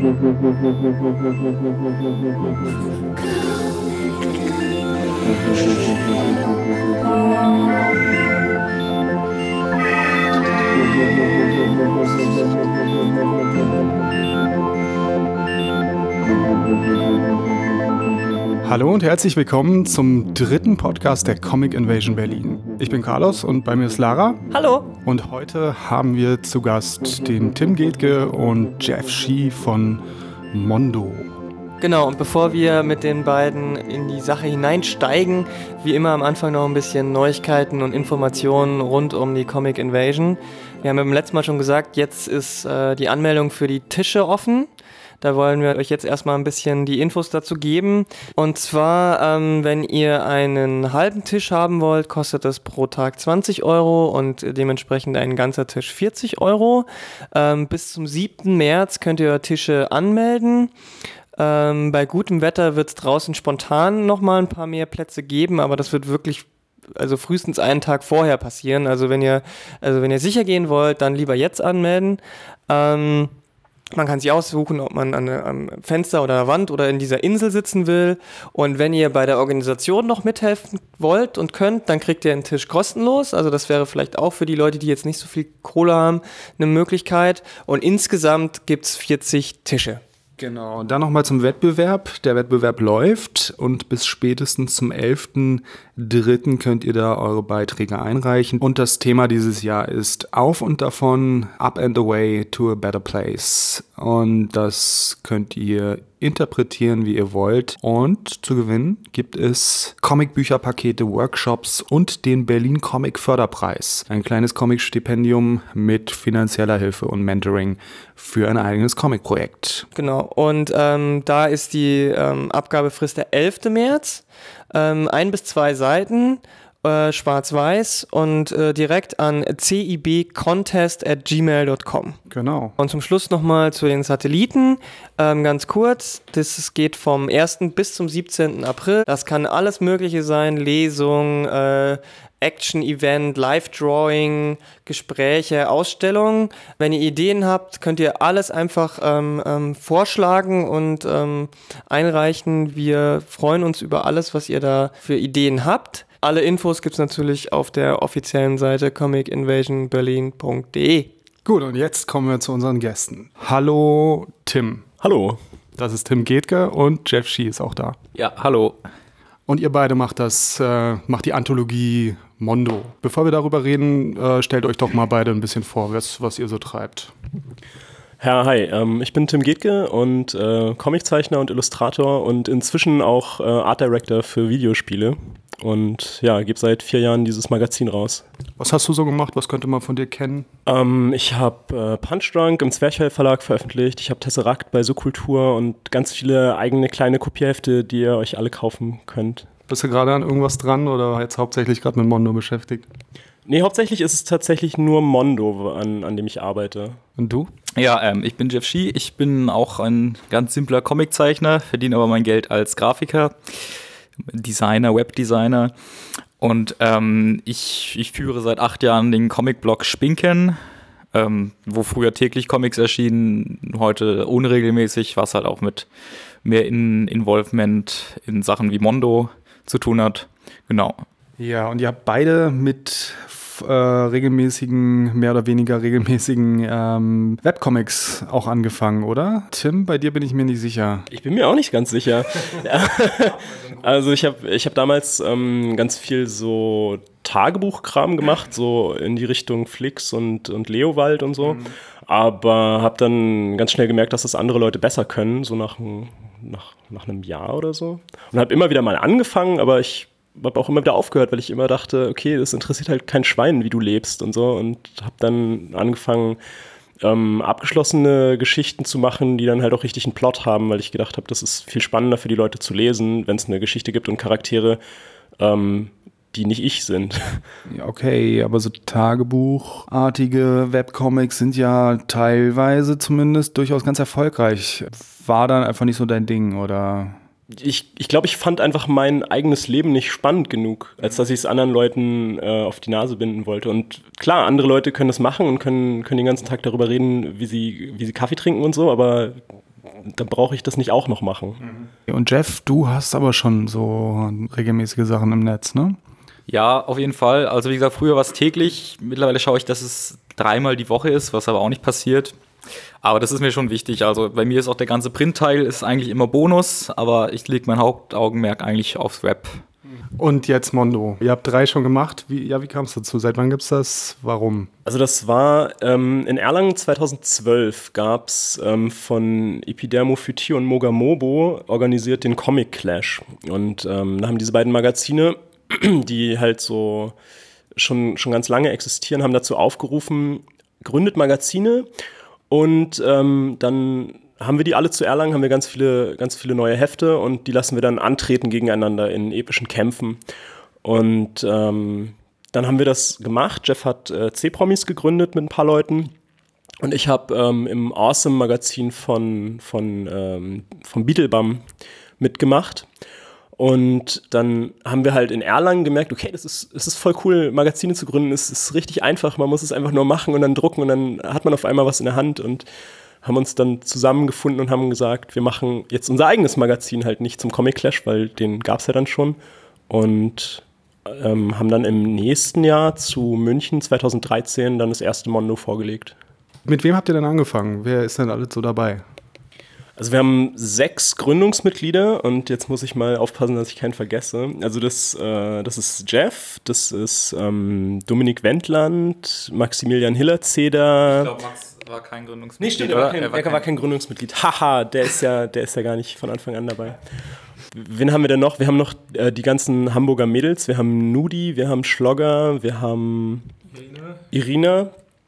Hallo und herzlich willkommen zum dritten Podcast der Comic Invasion Berlin. Ich bin Carlos und bei mir ist Lara. Hallo. Und heute haben wir zu Gast den Tim Gehtke und Jeff Shee von Mondo. Genau, und bevor wir mit den beiden in die Sache hineinsteigen, wie immer am Anfang noch ein bisschen Neuigkeiten und Informationen rund um die Comic Invasion. Wir haben ja beim letzten Mal schon gesagt, jetzt ist die Anmeldung für die Tische offen. Da wollen wir euch jetzt erstmal ein bisschen die Infos dazu geben. Und zwar, wenn ihr einen halben Tisch haben wollt, kostet das pro Tag 20 € und dementsprechend ein ganzer Tisch 40 €. Bis zum 7. März könnt ihr Tische anmelden. Bei gutem Wetter wird es draußen spontan nochmal ein paar mehr Plätze geben, aber das wird wirklich frühestens einen Tag vorher passieren. Also wenn ihr sicher gehen wollt, dann lieber jetzt anmelden. Man kann sich aussuchen, ob man am Fenster oder der Wand oder in dieser Insel sitzen will. Und wenn ihr bei der Organisation noch mithelfen wollt und könnt, dann kriegt ihr einen Tisch kostenlos. Also das wäre vielleicht auch für die Leute, die jetzt nicht so viel Kohle haben, eine Möglichkeit. Und insgesamt gibt es 40 Tische. Genau, und dann nochmal zum Wettbewerb. Der Wettbewerb läuft und bis spätestens zum 11.03. könnt ihr da eure Beiträge einreichen. Und das Thema dieses Jahr ist Auf und davon, Up and Away to a Better Place. Und das könnt ihr interpretieren, wie ihr wollt. Und zu gewinnen gibt es Comicbücherpakete, Workshops und den Berlin Comic Förderpreis. Ein kleines Comic-Stipendium mit finanzieller Hilfe und Mentoring für ein eigenes Comic-Projekt. Genau, und da ist die Abgabefrist der 11. März. 1 bis 2 Seiten. Schwarz-Weiß und direkt an cibcontest@gmail.com. Genau. Und zum Schluss nochmal zu den Satelliten, ganz kurz, das geht vom 1. bis zum 17. April. Das kann alles Mögliche sein, Lesung, Action-Event, Live-Drawing, Gespräche, Ausstellungen. Wenn ihr Ideen habt, könnt ihr alles einfach vorschlagen und einreichen. Wir freuen uns über alles, was ihr da für Ideen habt. Alle Infos gibt es natürlich auf der offiziellen Seite comicinvasionberlin.de. Gut, und jetzt kommen wir zu unseren Gästen. Hallo Tim. Hallo. Das ist Tim Gehtke und Jeff Shee ist auch da. Ja, hallo. Und ihr beide macht die Anthologie Mondo. Bevor wir darüber reden, stellt euch doch mal beide ein bisschen vor, was ihr so treibt. Ja, hi, ich bin Tim Gehtke und Comiczeichner und Illustrator und inzwischen auch Art Director für Videospiele. Und ja, gebe seit 4 Jahren dieses Magazin raus. Was hast du so gemacht? Was könnte man von dir kennen? Ich habe Punchdrunk im Zwerchfell Verlag veröffentlicht. Ich habe Tesseract bei Subkultur und ganz viele eigene kleine Kopierhefte, die ihr euch alle kaufen könnt. Bist du gerade an irgendwas dran oder jetzt hauptsächlich gerade mit Mondo beschäftigt? Nee, hauptsächlich ist es tatsächlich nur Mondo, an dem ich arbeite. Und du? Ja, ich bin Jeff Shee. Ich bin auch ein ganz simpler Comiczeichner, verdiene aber mein Geld als Grafiker. Designer, Webdesigner und ich führe seit 8 Jahren den Comicblog Spinken, wo früher täglich Comics erschienen, heute unregelmäßig, was halt auch mit mehr Involvement in Sachen wie Mondo zu tun hat. Genau. Ja, und ihr habt beide mit mehr oder weniger regelmäßigen Webcomics auch angefangen, oder? Tim, bei dir bin ich mir nicht sicher. Ich bin mir auch nicht ganz sicher. Also ich hab damals ganz viel so Tagebuchkram gemacht, so in die Richtung Flix und Leowald und so. Aber habe dann ganz schnell gemerkt, dass das andere Leute besser können, so nach einem Jahr oder so. Und habe immer wieder mal angefangen, aber ich habe auch immer wieder aufgehört, weil ich immer dachte, okay, das interessiert halt kein Schwein, wie du lebst und so. Und habe dann angefangen, abgeschlossene Geschichten zu machen, die dann halt auch richtig einen Plot haben, weil ich gedacht habe, das ist viel spannender für die Leute zu lesen, wenn es eine Geschichte gibt und Charaktere, die nicht ich sind. Ja, okay, aber so Tagebuchartige Webcomics sind ja teilweise zumindest durchaus ganz erfolgreich. War dann einfach nicht so dein Ding, oder? Ich glaube, ich fand einfach mein eigenes Leben nicht spannend genug, als dass ich es anderen Leuten auf die Nase binden wollte. Und klar, andere Leute können das machen und können den ganzen Tag darüber reden, wie sie Kaffee trinken und so, aber da brauche ich das nicht auch noch machen. Und Jeff, du hast aber schon so regelmäßige Sachen im Netz, ne? Ja, auf jeden Fall. Also wie gesagt, früher war es täglich. Mittlerweile schaue ich, dass es 3-mal die Woche ist, was aber auch nicht passiert. Aber das ist mir schon wichtig. Also bei mir ist auch der ganze Printteil ist eigentlich immer Bonus, aber ich lege mein Hauptaugenmerk eigentlich aufs Web. Und jetzt Mondo. Ihr habt 3 schon gemacht. Wie kam es dazu? Seit wann gibt's das? Warum? Also das war in Erlangen 2012 gab es von Epidermophytie und Mogamobo organisiert den Comic Clash. Und da haben diese beiden Magazine, die halt so schon ganz lange existieren, haben dazu aufgerufen, gründet Magazine und dann haben wir die alle zu Erlangen, haben wir ganz viele neue Hefte und die lassen wir dann antreten gegeneinander in epischen Kämpfen. Und dann haben wir das gemacht. Jeff hat C-Promis gegründet mit ein paar Leuten und ich habe im Awesome-Magazin von Beetlebum mitgemacht. Und dann haben wir halt in Erlangen gemerkt, okay, es ist voll cool, Magazine zu gründen. Es ist richtig einfach, man muss es einfach nur machen und dann drucken und dann hat man auf einmal was in der Hand und haben uns dann zusammengefunden und haben gesagt, wir machen jetzt unser eigenes Magazin halt nicht zum Comic Clash, weil den gab es ja dann schon. Und haben dann im nächsten Jahr zu München 2013 dann das erste Mondo vorgelegt. Mit wem habt ihr denn angefangen? Wer ist denn alles so dabei? Also wir haben 6 Gründungsmitglieder und jetzt muss ich mal aufpassen, dass ich keinen vergesse. Also das ist Jeff, das ist Dominik Wendland, Maximilian Hillerzeder. Ich glaube, Max war kein Gründungsmitglied. Nee, stimmt, er war kein Gründungsmitglied. Haha, der ist ja gar nicht von Anfang an dabei. Wen haben wir denn noch? Wir haben noch die ganzen Hamburger Mädels. Wir haben Nudi, wir haben Schlogger, wir haben Irina.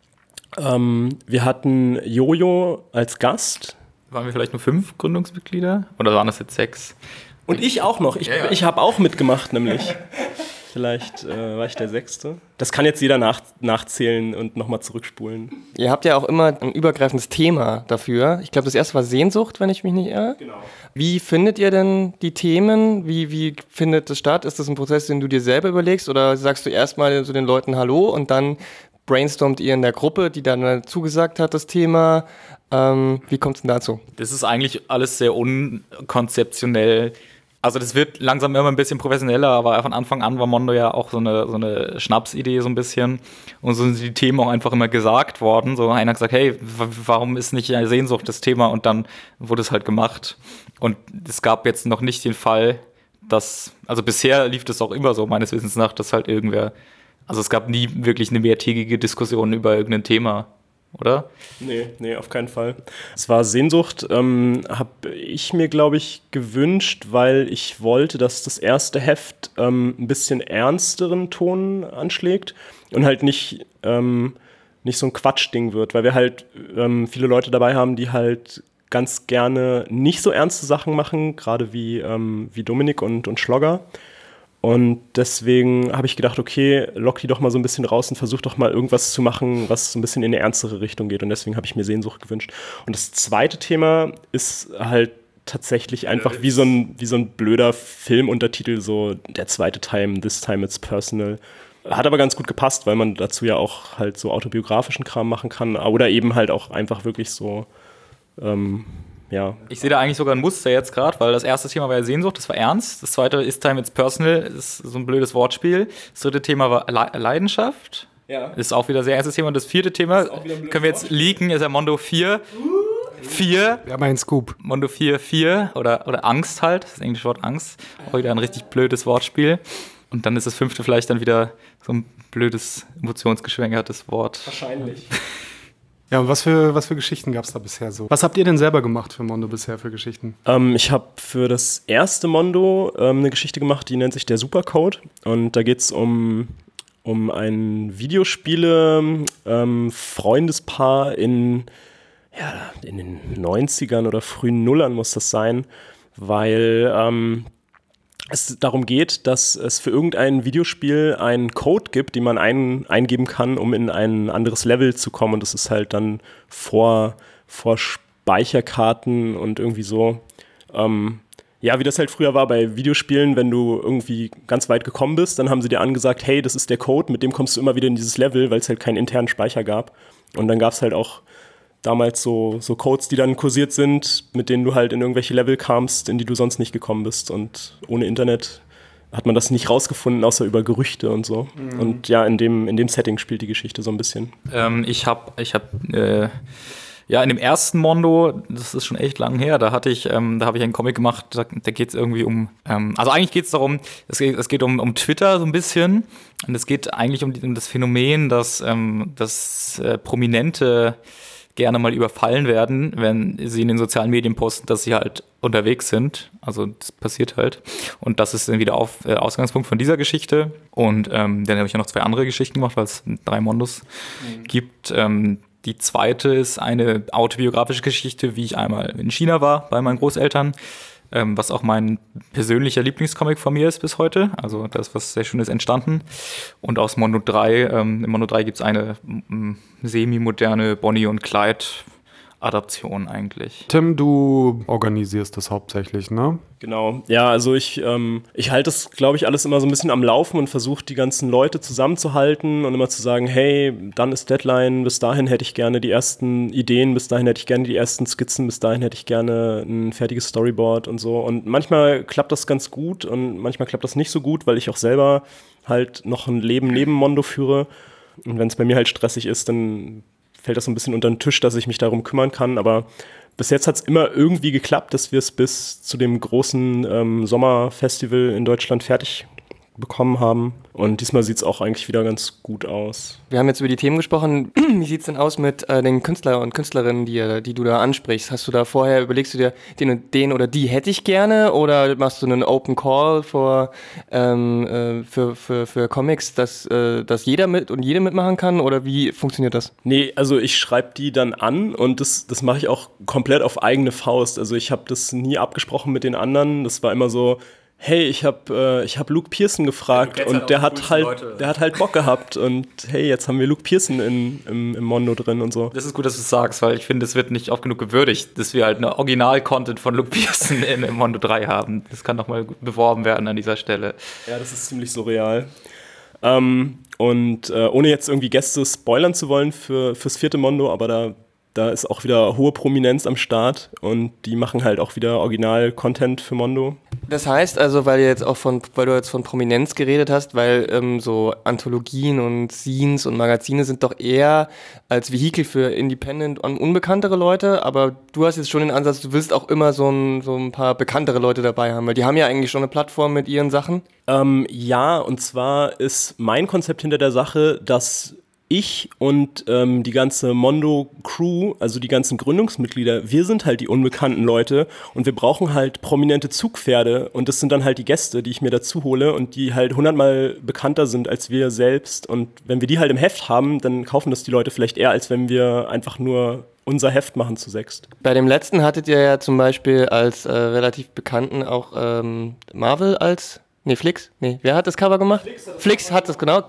Wir hatten Jojo als Gast. Waren wir vielleicht nur 5 Gründungsmitglieder? Oder waren das jetzt 6? Und ich auch noch. Ich habe auch mitgemacht, nämlich. Vielleicht war ich der 6. Das kann jetzt jeder nachzählen und nochmal zurückspulen. Ihr habt ja auch immer ein übergreifendes Thema dafür. Ich glaube, das erste war Sehnsucht, wenn ich mich nicht irre. Genau. Wie findet ihr denn die Themen? Wie findet das statt? Ist das ein Prozess, den du dir selber überlegst? Oder sagst du erstmal zu den Leuten Hallo und dann brainstormt ihr in der Gruppe, die dann zugesagt hat, das Thema? Wie kommt es denn dazu? Das ist eigentlich alles sehr unkonzeptionell. Also das wird langsam immer ein bisschen professioneller, aber von Anfang an war Mondo ja auch so eine Schnapsidee so ein bisschen. Und so sind die Themen auch einfach immer gesagt worden. So einer hat gesagt, hey, warum ist nicht eine Sehnsucht das Thema? Und dann wurde es halt gemacht. Und es gab jetzt noch nicht den Fall, also bisher lief das auch immer so, meines Wissens nach, dass halt irgendwer, also es gab nie wirklich eine mehrtägige Diskussion über irgendein Thema. Oder? Nee, auf keinen Fall. Es war Sehnsucht, habe ich mir, glaube ich, gewünscht, weil ich wollte, dass das erste Heft ein bisschen ernsteren Ton anschlägt und halt nicht so ein Quatschding wird, weil wir halt viele Leute dabei haben, die halt ganz gerne nicht so ernste Sachen machen, gerade wie Dominik und Schlogger. Und deswegen habe ich gedacht, okay, lock die doch mal so ein bisschen raus und versuch doch mal irgendwas zu machen, was so ein bisschen in eine ernstere Richtung geht. Und deswegen habe ich mir Sehnsucht gewünscht. Und das zweite Thema ist halt tatsächlich einfach wie so ein blöder Filmuntertitel, so der zweite Time, This Time It's Personal. Hat aber ganz gut gepasst, weil man dazu ja auch halt so autobiografischen Kram machen kann. Oder eben halt auch einfach wirklich so, ja. Ich sehe da eigentlich sogar ein Muster jetzt gerade, weil das erste Thema war ja Sehnsucht, das war ernst. Das zweite ist Time It's Personal, ist so ein blödes Wortspiel. Das dritte Thema war Leidenschaft. Ja. Ist auch wieder ein sehr ernstes Thema. Und das vierte Thema, können wir jetzt leaken, ist ja Mondo 4. 4. Wir haben einen Scoop. Mondo 4 oder Angst halt, das englische Wort Angst. Auch wieder ein richtig blödes Wortspiel. Und dann ist das 5. vielleicht dann wieder so ein blödes, emotionsgeschwängertes Wort. Wahrscheinlich. Ja, und was für Geschichten gab es da bisher so? Was habt ihr denn selber gemacht für Mondo bisher für Geschichten? Ich habe für das erste Mondo eine Geschichte gemacht, die nennt sich der Supercode. Und da geht es um ein Videospiele-Freundespaar in den 90ern oder frühen Nullern muss das sein, weil es darum geht, dass es für irgendein Videospiel einen Code gibt, den man eingeben kann, um in ein anderes Level zu kommen. Und das ist halt dann vor Speicherkarten und irgendwie so. Wie das halt früher war bei Videospielen, wenn du irgendwie ganz weit gekommen bist, dann haben sie dir angesagt, hey, das ist der Code, mit dem kommst du immer wieder in dieses Level, weil es halt keinen internen Speicher gab. Und dann gab es halt auch damals so Codes, die dann kursiert sind, mit denen du halt in irgendwelche Level kamst, in die du sonst nicht gekommen bist. Und ohne Internet hat man das nicht rausgefunden, außer über Gerüchte und so. Mhm. Und ja, in dem Setting spielt die Geschichte so ein bisschen. Ich hab in dem ersten Mondo, das ist schon echt lang her, da habe ich einen Comic gemacht, da geht es irgendwie um, also eigentlich geht es darum, es geht um Twitter so ein bisschen, und es geht eigentlich um das Phänomen, dass Prominente gerne mal überfallen werden, wenn sie in den sozialen Medien posten, dass sie halt unterwegs sind. Also das passiert halt. Und das ist dann wieder Ausgangspunkt von dieser Geschichte. Und dann habe ich ja noch 2 andere Geschichten gemacht, weil es 3 Mondos gibt. Die zweite ist eine autobiografische Geschichte, wie ich einmal in China war bei meinen Großeltern, was auch mein persönlicher Lieblingscomic von mir ist bis heute. Also da ist was sehr Schönes entstanden. Und aus Mondo 3, im Mondo 3 gibt es eine semi-moderne Bonnie und Clyde Adaption eigentlich. Tim, du organisierst das hauptsächlich, ne? Genau, ja, also ich halte das, glaube ich, alles immer so ein bisschen am Laufen und versuche die ganzen Leute zusammenzuhalten und immer zu sagen, hey, dann ist Deadline, bis dahin hätte ich gerne die ersten Ideen, bis dahin hätte ich gerne die ersten Skizzen, bis dahin hätte ich gerne ein fertiges Storyboard und so. Und manchmal klappt das ganz gut und manchmal klappt das nicht so gut, weil ich auch selber halt noch ein Leben neben Mondo führe. Und wenn es bei mir halt stressig ist, dann fällt das so ein bisschen unter den Tisch, dass ich mich darum kümmern kann. Aber bis jetzt hat es immer irgendwie geklappt, dass wir es bis zu dem großen Sommerfestival in Deutschland fertig bekommen haben. Und diesmal sieht es auch eigentlich wieder ganz gut aus. Wir haben jetzt über die Themen gesprochen. Wie sieht es denn aus mit den Künstler und Künstlerinnen, die du da ansprichst? Hast du da vorher, überlegst du dir, den oder die hätte ich gerne? Oder machst du einen Open Call für Comics, dass jeder jede mitmachen kann? Oder wie funktioniert das? Nee, also ich schreibe die dann an und das mache ich auch komplett auf eigene Faust. Also ich habe das nie abgesprochen mit den anderen. Das war immer so, hey, ich hab Luke Pearson gefragt und der hat halt Bock gehabt und hey, jetzt haben wir Luke Pearson im Mondo drin und so. Das ist gut, dass du es sagst, weil ich finde, es wird nicht oft genug gewürdigt, dass wir halt eine Original-Content von Luke Pearson im Mondo 3 haben. Das kann doch mal beworben werden an dieser Stelle. Ja, das ist ziemlich surreal. Und ohne jetzt irgendwie Gäste spoilern zu wollen fürs 4. Mondo, aber da ist auch wieder hohe Prominenz am Start und die machen halt auch wieder Original-Content für Mondo. Das heißt also, weil du jetzt von Prominenz geredet hast, weil so Anthologien und Scenes und Magazine sind doch eher als Vehikel für Independent und unbekanntere Leute, aber du hast jetzt schon den Ansatz, du willst auch immer so ein paar bekanntere Leute dabei haben, weil die haben ja eigentlich schon eine Plattform mit ihren Sachen. Ja, und zwar ist mein Konzept hinter der Sache, dass ich und die ganze Mondo-Crew, also die ganzen Gründungsmitglieder, wir sind halt die unbekannten Leute und wir brauchen halt prominente Zugpferde und das sind dann halt die Gäste, die ich mir dazu hole und die halt 100-mal bekannter sind als wir selbst und wenn wir die halt im Heft haben, dann kaufen das die Leute vielleicht eher, als wenn wir einfach nur unser Heft machen zu 6. Bei dem letzten hattet ihr ja zum Beispiel als relativ Bekannten auch Marvel als... Nee, Flix? Nee, wer hat das Cover gemacht? Flix hat das, genau.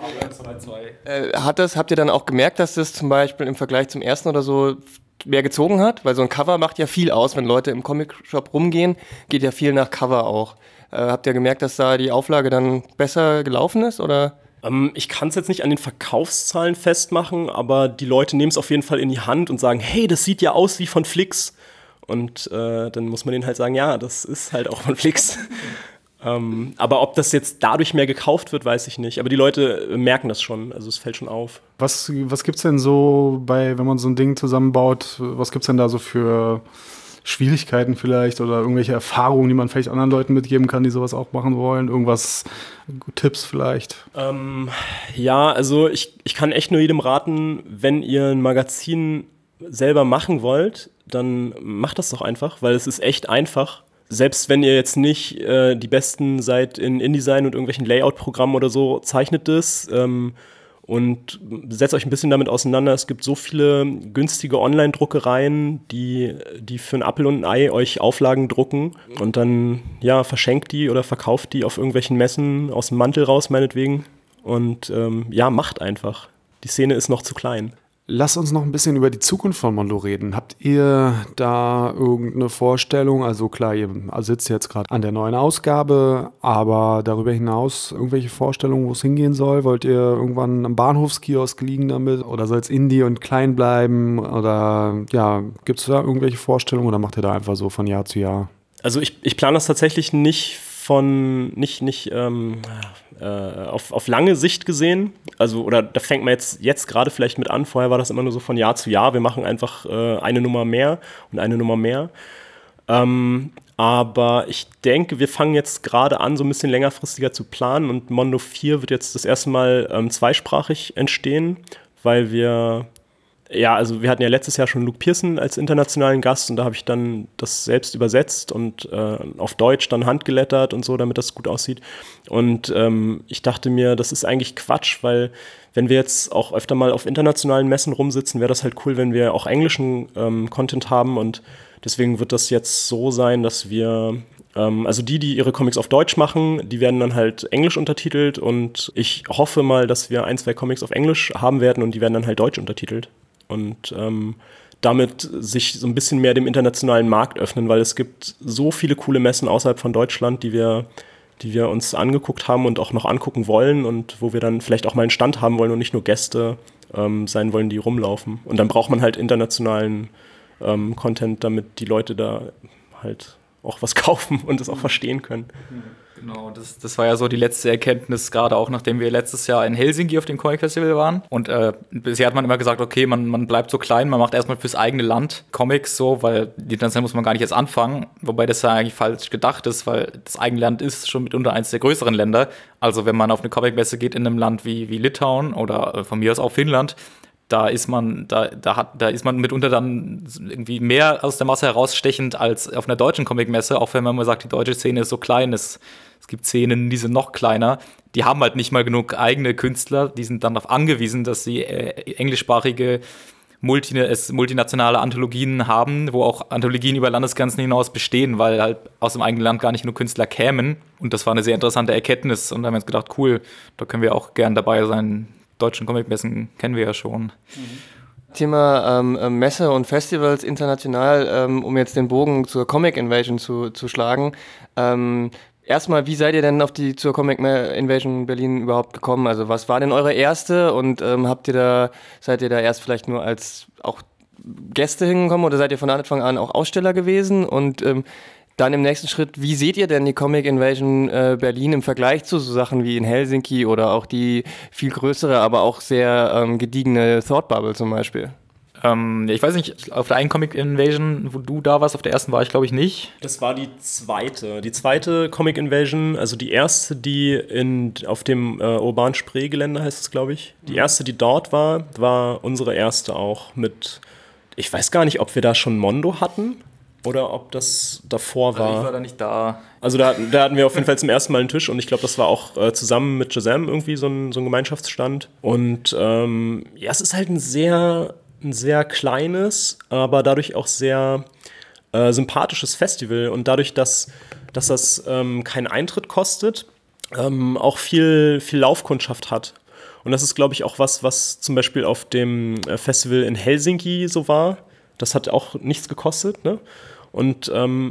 Habt ihr dann auch gemerkt, dass das zum Beispiel im Vergleich zum ersten oder so mehr gezogen hat? Weil so ein Cover macht ja viel aus, wenn Leute im Comic-Shop rumgehen, geht ja viel nach Cover auch. Habt ihr gemerkt, dass da die Auflage dann besser gelaufen ist, oder? Ich kann es jetzt nicht an den Verkaufszahlen festmachen, aber die Leute nehmen es auf jeden Fall in die Hand und sagen, hey, das sieht ja aus wie von Flix. Und dann muss man denen halt sagen, ja, das ist halt auch von Flix. Aber ob das jetzt dadurch mehr gekauft wird, weiß ich nicht. Aber die Leute merken das schon, also es fällt schon auf. Was gibt's denn so wenn man so ein Ding zusammenbaut, was gibt's denn da so für Schwierigkeiten vielleicht oder irgendwelche Erfahrungen, die man vielleicht anderen Leuten mitgeben kann, die sowas auch machen wollen? Irgendwas, Tipps vielleicht? Ja, also ich kann echt nur jedem raten, wenn ihr ein Magazin selber machen wollt, dann macht das doch einfach, weil es ist echt einfach. Selbst wenn ihr jetzt nicht die Besten seid in InDesign und irgendwelchen Layout-Programmen oder so, zeichnet es und setzt euch ein bisschen damit auseinander. Es gibt so viele günstige Online-Druckereien, die für ein Apfel und ein Ei euch Auflagen drucken und dann ja verschenkt die oder verkauft die auf irgendwelchen Messen aus dem Mantel raus meinetwegen und ja, macht einfach. Die Szene ist noch zu klein. Lass uns noch ein bisschen über die Zukunft von Mondo reden. Habt ihr da irgendeine Vorstellung? Also klar, ihr sitzt jetzt gerade an der neuen Ausgabe, aber darüber hinaus irgendwelche Vorstellungen, wo es hingehen soll? Wollt ihr irgendwann am Bahnhofskiosk liegen damit? Oder soll es Indie und klein bleiben? Oder ja, gibt es da irgendwelche Vorstellungen oder macht ihr da einfach so von Jahr zu Jahr? Also ich plane das tatsächlich nicht auf lange Sicht gesehen. Also, oder da fängt man jetzt gerade vielleicht mit an. Vorher war das immer nur so von Jahr zu Jahr. Wir machen einfach eine Nummer mehr und eine Nummer mehr. Aber ich denke, wir fangen jetzt gerade an, so ein bisschen längerfristiger zu planen. Und Mondo 4 wird jetzt das erste Mal zweisprachig entstehen, weil wir hatten ja letztes Jahr schon Luke Pearson als internationalen Gast und da habe ich dann das selbst übersetzt und auf Deutsch dann handgelettert und so, damit das gut aussieht. Und ich dachte mir, das ist eigentlich Quatsch, weil wenn wir jetzt auch öfter mal auf internationalen Messen rumsitzen, wäre das halt cool, wenn wir auch englischen Content haben und deswegen wird das jetzt so sein, dass wir also die ihre Comics auf Deutsch machen, die werden dann halt englisch untertitelt und ich hoffe mal, dass wir 1, 2 Comics auf Englisch haben werden und die werden dann halt deutsch untertitelt. Und damit sich so ein bisschen mehr dem internationalen Markt öffnen, weil es gibt so viele coole Messen außerhalb von Deutschland, die wir uns angeguckt haben und auch noch angucken wollen und wo wir dann vielleicht auch mal einen Stand haben wollen und nicht nur Gäste sein wollen, die rumlaufen. Und dann braucht man halt internationalen Content, damit die Leute da halt auch was kaufen und es auch verstehen können. Genau, das war ja so die letzte Erkenntnis, gerade auch nachdem wir letztes Jahr in Helsinki auf dem Comic Festival waren. Und bisher hat man immer gesagt, okay, man bleibt so klein, man macht erstmal fürs eigene Land Comics so, weil international muss man gar nicht jetzt anfangen. Wobei das ja eigentlich falsch gedacht ist, weil das eigene Land ist schon mitunter eines der größeren Länder. Also wenn man auf eine Comic-Messe geht in einem Land wie Litauen oder von mir aus auch Finnland, da ist man mitunter dann irgendwie mehr aus der Masse herausstechend als auf einer deutschen Comicmesse, auch wenn man immer sagt, die deutsche Szene ist so klein, es gibt Szenen, die sind noch kleiner, die haben halt nicht mal genug eigene Künstler, die sind dann darauf angewiesen, dass sie englischsprachige multinationale Anthologien haben, wo auch Anthologien über Landesgrenzen hinaus bestehen, weil halt aus dem eigenen Land gar nicht nur Künstler kämen. Und das war eine sehr interessante Erkenntnis und da haben wir uns gedacht, cool, da können wir auch gern dabei sein. Deutschen Comicmessen kennen wir ja schon. Thema Messe und Festivals international, um jetzt den Bogen zur Comic Invasion zu schlagen. Erstmal, wie seid ihr denn zur Comic Invasion Berlin überhaupt gekommen? Also was war denn eure erste und seid ihr da erst vielleicht nur als auch Gäste hingekommen oder seid ihr von Anfang an auch Aussteller gewesen? Und dann im nächsten Schritt, wie seht ihr denn die Comic Invasion Berlin im Vergleich zu so Sachen wie in Helsinki oder auch die viel größere, aber auch sehr gediegene Thought Bubble zum Beispiel? Ich weiß nicht, auf der einen Comic Invasion, wo du da warst, auf der ersten war ich glaube ich nicht. Das war die zweite. Die zweite Comic Invasion, also die erste, die auf dem Urban Spree-Gelände heißt es, glaube ich. Die erste, die dort war unsere erste auch mit, ich weiß gar nicht, ob wir da schon Mondo hatten. Oder ob das davor war. Also ich war da nicht da. Also da hatten wir auf jeden Fall zum ersten Mal einen Tisch und ich glaube, das war auch zusammen mit Shazam irgendwie so ein Gemeinschaftsstand. Und es ist halt ein sehr kleines, aber dadurch auch sehr sympathisches Festival. Und dadurch, dass das keinen Eintritt kostet, auch viel Laufkundschaft hat. Und das ist, glaube ich, auch was zum Beispiel auf dem Festival in Helsinki so war. Das hat auch nichts gekostet, ne? Und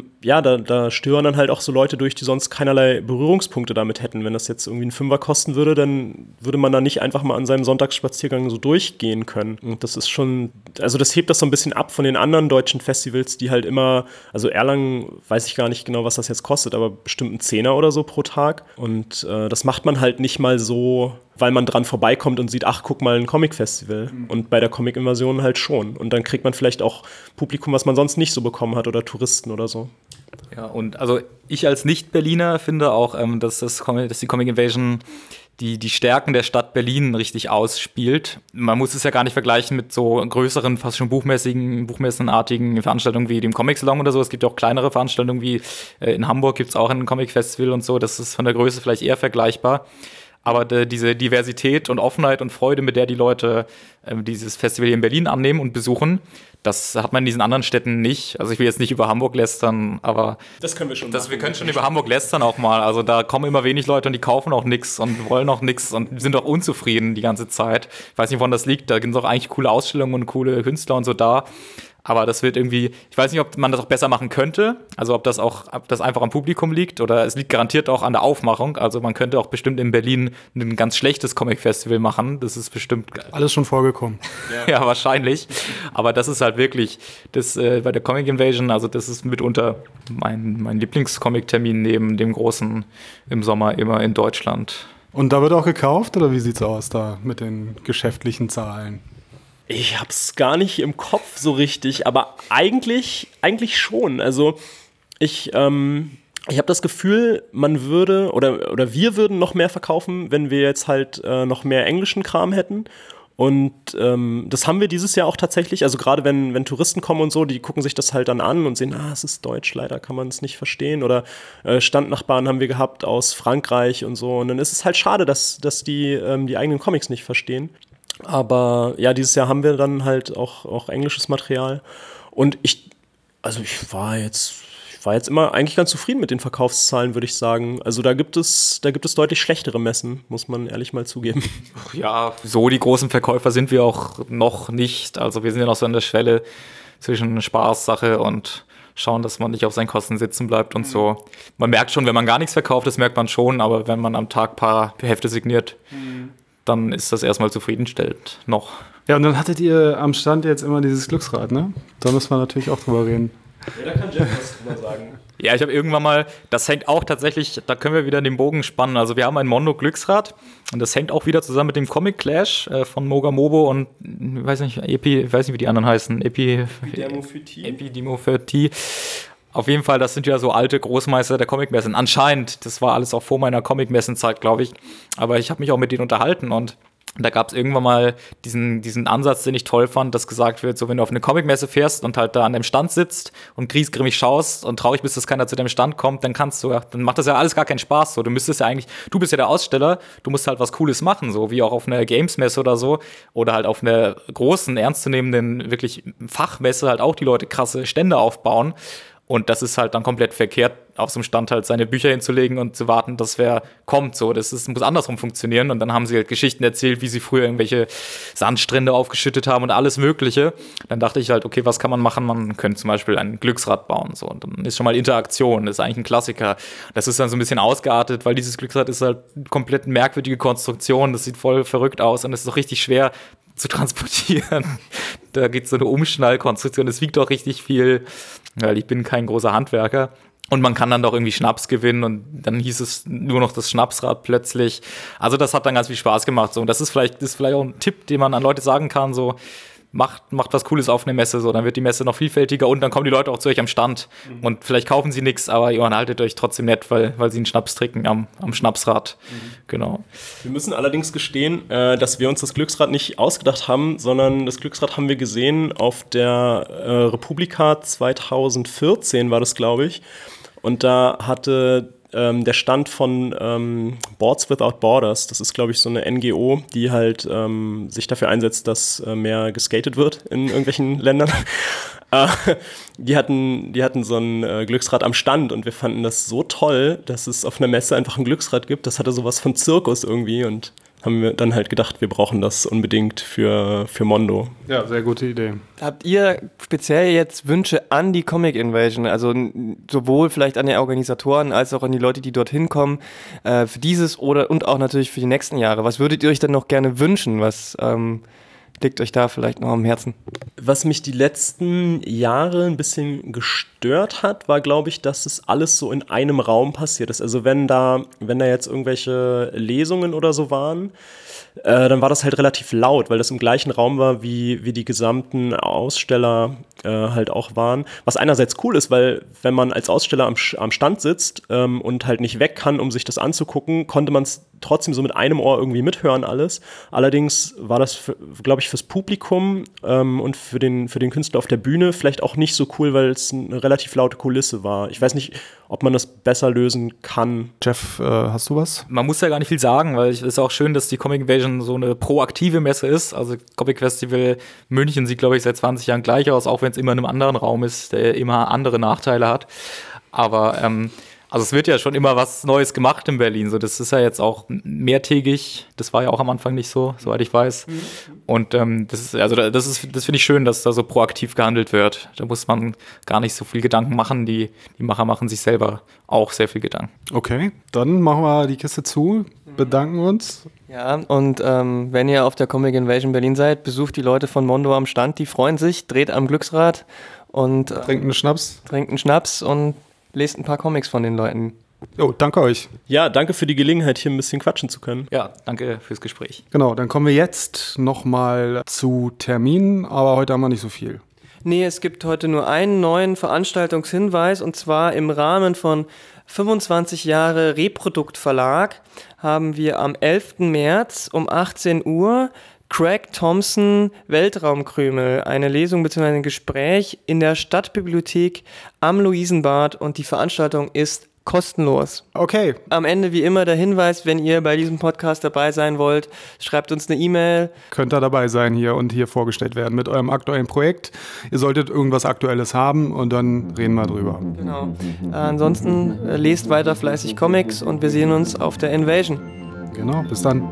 da stören dann halt auch so Leute durch, die sonst keinerlei Berührungspunkte damit hätten. Wenn das jetzt irgendwie ein Fünfer kosten würde, dann würde man da nicht einfach mal an seinem Sonntagsspaziergang so durchgehen können. Und das ist schon, also das hebt das so ein bisschen ab von den anderen deutschen Festivals, die halt immer, also Erlangen, weiß ich gar nicht genau, was das jetzt kostet, aber bestimmt ein Zehner oder so pro Tag. Und das macht man halt nicht mal so, weil man dran vorbeikommt und sieht, ach, guck mal, ein Comic-Festival. Und bei der Comic-Invasion halt schon. Und dann kriegt man vielleicht auch Publikum, was man sonst nicht so bekommen hat oder Touristen oder so. Ja, und also ich als Nicht-Berliner finde auch, dass die Comic Invasion die Stärken der Stadt Berlin richtig ausspielt. Man muss es ja gar nicht vergleichen mit so größeren, fast schon buchmessenartigen Veranstaltungen wie dem Comic Salon oder so. Es gibt auch kleinere Veranstaltungen wie in Hamburg gibt es auch ein Comic Festival und so. Das ist von der Größe vielleicht eher vergleichbar. Aber diese Diversität und Offenheit und Freude, mit der die Leute dieses Festival hier in Berlin annehmen und besuchen, das hat man in diesen anderen Städten nicht. Also ich will jetzt nicht über Hamburg lästern, aber das können wir schon. Wir können schon über Hamburg lästern auch mal. Also da kommen immer wenig Leute und die kaufen auch nichts und wollen auch nichts und sind auch unzufrieden die ganze Zeit. Ich weiß nicht, woran das liegt. Da sind auch eigentlich coole Ausstellungen und coole Künstler und so da. Aber das wird irgendwie, ich weiß nicht, ob man das auch besser machen könnte, also ob das einfach am Publikum liegt oder es liegt garantiert auch an der Aufmachung. Also man könnte auch bestimmt in Berlin ein ganz schlechtes Comic-Festival machen. Das ist bestimmt... Alles schon vorgekommen. Ja, wahrscheinlich. Aber das ist halt wirklich, bei der Comic Invasion, also das ist mitunter mein Lieblingscomic-Termin neben dem großen im Sommer immer in Deutschland. Und da wird auch gekauft oder wie sieht's aus da mit den geschäftlichen Zahlen? Ich hab's gar nicht im Kopf so richtig, aber eigentlich schon. Also ich habe das Gefühl, man würde oder wir würden noch mehr verkaufen, wenn wir jetzt halt noch mehr englischen Kram hätten. Und das haben wir dieses Jahr auch tatsächlich. Also gerade wenn Touristen kommen und so, die gucken sich das halt dann an und sehen, es ist Deutsch, leider kann man es nicht verstehen. Oder Standnachbarn haben wir gehabt aus Frankreich und so. Und dann ist es halt schade, dass die eigenen Comics nicht verstehen. Aber ja, dieses Jahr haben wir dann halt auch englisches Material. Und ich war jetzt immer eigentlich ganz zufrieden mit den Verkaufszahlen, würde ich sagen. Also da gibt es deutlich schlechtere Messen, muss man ehrlich mal zugeben. Ja, so die großen Verkäufer sind wir auch noch nicht. Also wir sind ja noch so an der Schwelle zwischen Spaßsache und schauen, dass man nicht auf seinen Kosten sitzen bleibt und so. Man merkt schon, wenn man gar nichts verkauft, das merkt man schon, aber wenn man am Tag ein paar Hefte signiert, dann ist das erstmal zufriedenstellend noch. Ja, und dann hattet ihr am Stand jetzt immer dieses Glücksrad, ne? Da müssen wir natürlich auch drüber reden. Ja, da kann Jeff was drüber sagen. Ja, ich habe irgendwann mal, das hängt auch tatsächlich, da können wir wieder den Bogen spannen. Also wir haben ein Mondo Glücksrad und das hängt auch wieder zusammen mit dem Comic Clash von Mogamobo und ich weiß nicht, wie die anderen heißen. Epidemophytie. Auf jeden Fall, das sind ja so alte Großmeister der Comicmessen. Anscheinend, das war alles auch vor meiner Comicmessenzeit, glaube ich. Aber ich habe mich auch mit denen unterhalten und da gab es irgendwann mal diesen Ansatz, den ich toll fand, dass gesagt wird, so wenn du auf eine Comicmesse fährst und halt da an deinem Stand sitzt und griesgrimmig schaust und traurig bist, dass keiner zu deinem Stand kommt, dann macht das ja alles gar keinen Spaß. So, du bist ja der Aussteller, du musst halt was Cooles machen, so wie auch auf einer Games-Messe oder so oder halt auf einer großen, ernstzunehmenden, wirklich Fachmesse halt auch die Leute krasse Stände aufbauen. Und das ist halt dann komplett verkehrt, auf so einem Stand halt seine Bücher hinzulegen und zu warten, dass wer kommt. So, muss andersrum funktionieren. Und dann haben sie halt Geschichten erzählt, wie sie früher irgendwelche Sandstrände aufgeschüttet haben und alles Mögliche. Dann dachte ich halt, okay, was kann man machen? Man könnte zum Beispiel ein Glücksrad bauen. So. Und dann ist schon mal Interaktion, das ist eigentlich ein Klassiker. Das ist dann so ein bisschen ausgeartet, weil dieses Glücksrad ist halt komplett merkwürdige Konstruktion. Das sieht voll verrückt aus und es ist auch richtig schwer zu transportieren. Da geht es so eine Umschnallkonstruktion. Es wiegt auch richtig viel, weil ich bin kein großer Handwerker. Und man kann dann doch irgendwie Schnaps gewinnen und dann hieß es nur noch das Schnapsrad plötzlich. Also das hat dann ganz viel Spaß gemacht. So. Und das ist vielleicht auch ein Tipp, den man an Leute sagen kann, so macht was Cooles auf eine Messe, so dann wird die Messe noch vielfältiger und dann kommen die Leute auch zu euch am Stand. Und vielleicht kaufen sie nichts, aber ihr haltet euch trotzdem nett, weil sie einen Schnaps trinken am Schnapsrad. Genau. Wir müssen allerdings gestehen, dass wir uns das Glücksrad nicht ausgedacht haben, sondern das Glücksrad haben wir gesehen auf der Republika 2014 war das, glaube ich. Und da hatte der Stand von Boards Without Borders, das ist, glaube ich, so eine NGO, die halt sich dafür einsetzt, dass mehr geskatet wird in irgendwelchen Ländern. Die hatten so ein Glücksrad am Stand und wir fanden das so toll, dass es auf einer Messe einfach ein Glücksrad gibt. Das hatte sowas von Zirkus irgendwie und haben wir dann halt gedacht, wir brauchen das unbedingt für Mondo. Ja, sehr gute Idee. Habt ihr speziell jetzt Wünsche an die Comic Invasion, also sowohl vielleicht an die Organisatoren als auch an die Leute, die dorthin kommen, für dieses und auch natürlich für die nächsten Jahre? Was würdet ihr euch denn noch gerne wünschen? Was liegt euch da vielleicht noch am Herzen? Was mich die letzten Jahre ein bisschen gestört hat, war, glaube ich, dass es alles so in einem Raum passiert ist. Also wenn da jetzt irgendwelche Lesungen oder so waren, dann war das halt relativ laut, weil das im gleichen Raum war, wie die gesamten Aussteller halt auch waren. Was einerseits cool ist, weil wenn man als Aussteller am Stand sitzt und halt nicht weg kann, um sich das anzugucken, konnte man es trotzdem so mit einem Ohr irgendwie mithören alles. Allerdings war das, glaube ich, fürs Publikum und für den Künstler auf der Bühne vielleicht auch nicht so cool, weil es eine relativ laute Kulisse war. Ich weiß nicht, ob man das besser lösen kann. Jeff, hast du was? Man muss ja gar nicht viel sagen, weil es ist auch schön, dass die Comic Invasion so eine proaktive Messe ist. Also Comic Festival München sieht, glaube ich, seit 20 Jahren gleich aus, auch wenn es immer in einem anderen Raum ist, der immer andere Nachteile hat. Aber also es wird ja schon immer was Neues gemacht in Berlin. So, das ist ja jetzt auch mehrtägig. Das war ja auch am Anfang nicht so, soweit ich weiß. Und das finde ich schön, dass da so proaktiv gehandelt wird. Da muss man gar nicht so viel Gedanken machen. Die Macher machen sich selber auch sehr viel Gedanken. Okay, dann machen wir die Kiste zu, bedanken uns. Ja, und wenn ihr auf der Comic Invasion Berlin seid, besucht die Leute von Mondo am Stand. Die freuen sich, dreht am Glücksrad und Trinkt einen Schnaps und lest ein paar Comics von den Leuten. Jo, danke euch. Ja, danke für die Gelegenheit, hier ein bisschen quatschen zu können. Ja, danke fürs Gespräch. Genau, dann kommen wir jetzt nochmal zu Terminen, aber heute haben wir nicht so viel. Nee, es gibt heute nur einen neuen Veranstaltungshinweis, und zwar im Rahmen von 25 Jahre Reprodukt-Verlag haben wir am 11. März um 18 Uhr Craig Thompson Weltraumkrümel, eine Lesung bzw. ein Gespräch in der Stadtbibliothek am Luisenbad, und die Veranstaltung ist kostenlos. Okay. Am Ende wie immer der Hinweis, wenn ihr bei diesem Podcast dabei sein wollt, schreibt uns eine E-Mail. Könnt ihr dabei sein hier und hier vorgestellt werden mit eurem aktuellen Projekt. Ihr solltet irgendwas Aktuelles haben und dann reden wir drüber. Genau. Ansonsten lest weiter fleißig Comics und wir sehen uns auf der Invasion. Genau, bis dann.